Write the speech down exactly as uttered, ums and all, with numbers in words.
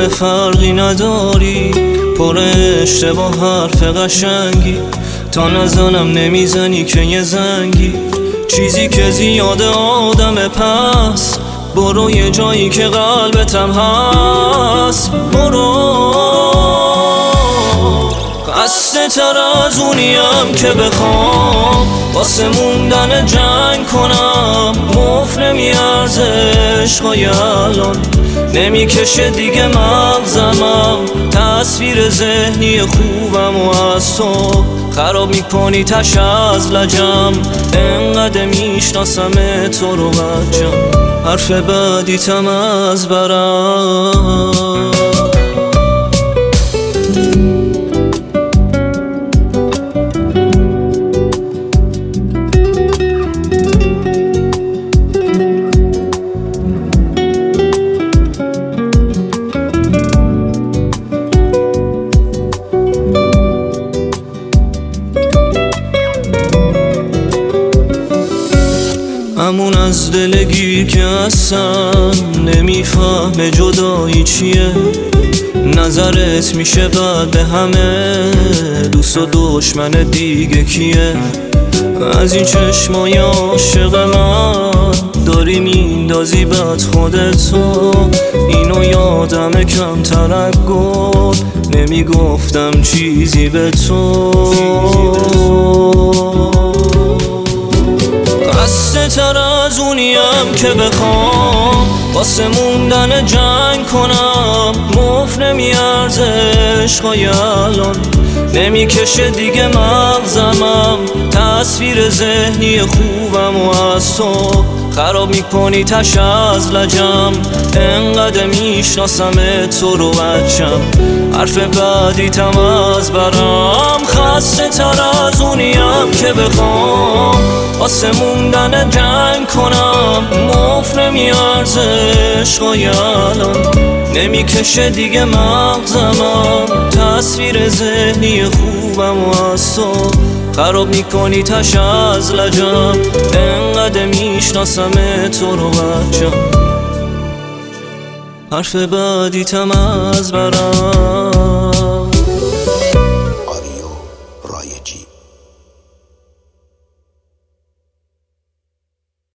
همه فرقی نداری، پر اشتباه حرف قشنگی، تا نزنم نمیزنی که یه زنگی. چیزی که زیاده آدم پس، برو یه جایی که قلبتم هست. برو خسته تر از اونیم که بخوام واسه موندن جنگ کنم. مفت نمیارزه عشقای الان، نمیکشه دیگه مغزمم. تصویر ذهنی خوبم و از تو خراب میکنی تش از لجم. انقدر میشناسم تو رو بچم، حرف بدیتم از برم. همون از دلگیر که اصلا نمیفهمه جدایی چیه. نظرت میشه بعد به همه، دوست و دشمن دیگه کیه. از این چشمای عاشق من داری میندازی بد خودتو. اینو یادم کم ترگو، نمیگفتم چیزی به تو. خسته تر از اونیم که بخوام واسه موندن جنگ کنم. مفت نمیارزه عشقای الان، نمیکشه دیگه مغزمم. تصویر ذهنی خوبم و از تو خراب میکنی تش از لجم. انقدر میشناسم تو رو بچم، حرف بدیتم از برم. خسته تر از اونیم که بخوام واسه موندن جنگ کنم. مفت نمیارزه عشقای الان، نمیکشه دیگه مغزمم. تصویر ذهنی خوبم و از تو خراب میکنی تش از لجم. انقدر میشناسم تو رو بچم، حرف بدیتم از برم. آریو رایجی.